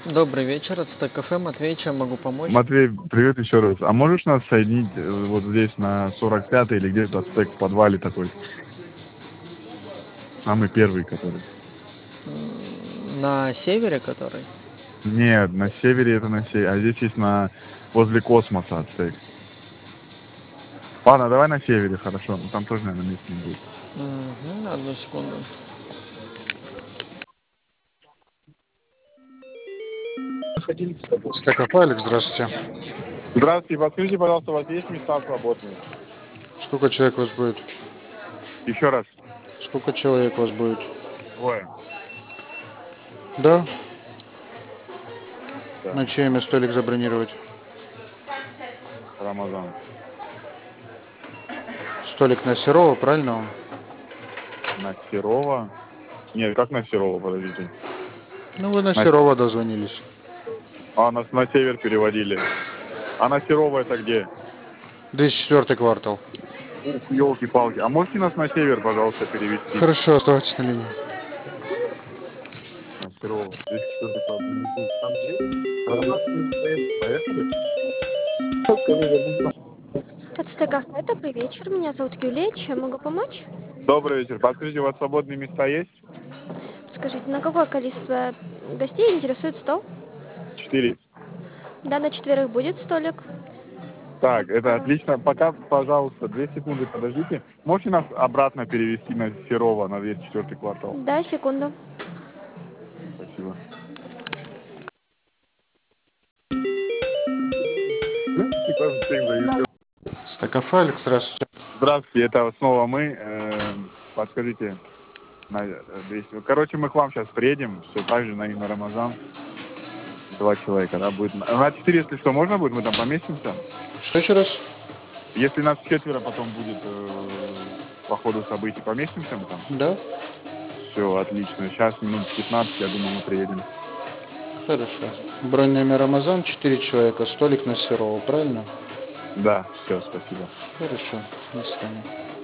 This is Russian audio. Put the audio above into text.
Добрый вечер, это Стек кафе, Матвей, чем могу помочь? Матвей, привет еще раз. А можешь нас соединить вот здесь на 45-й или где-то стек в подвале такой? Самый первый, который. На севере который? Нет, на севере это на севере, а здесь есть возле космоса стек. Ладно, давай на севере, хорошо. Ну, там тоже, наверное, мест не будет. Одну секунду. Стек кафе, Алекс, здравствуйте. Здравствуйте, подскажите, пожалуйста, у вас есть места свободные? Сколько человек у вас будет? Еще раз. Сколько человек у вас будет? Двое. Да? Да, На чье имя столик забронировать? Рамазан. Столик на Серова, правильно? На Серова? Нет, как на Серова, подождите. Ну, вы на На... Серова дозвонились. нас на север переводили. А на Серова это где? 204 квартал. Ух, елки-палки. А можете нас на север, пожалуйста, перевести? Хорошо, оставайтесь на линии. На Серова. Здесь что-то поехали? Это Стекафе, добрый вечер. Меня зовут Юлия. Чем могу помочь? Добрый вечер. Подскажите, у вас свободные места есть? Скажите, на какое количество гостей интересует стол? 4. Да, на четверых будет столик. Так, это отлично. Пока, пожалуйста, 2 секунды подождите. Можете нас обратно перевести на Серова, на 204 квартал? Да, секунду. Спасибо. Стек кафе, Алекс, здравствуйте. Здравствуйте, это снова мы. Подскажите, короче, мы к вам сейчас приедем, все так же на имя Рамазан. 2 человека, да, будет. На 4, если что, можно будет, мы там поместимся? Что еще раз? Если нас 4 потом будет по ходу событий, поместимся мы там? Да? Все, отлично. Сейчас минут 15, я думаю, мы приедем. Хорошо. Бронь номер Рамазан, 4 человека, столик на Серова, правильно? Да, все, спасибо. Хорошо, до свидания.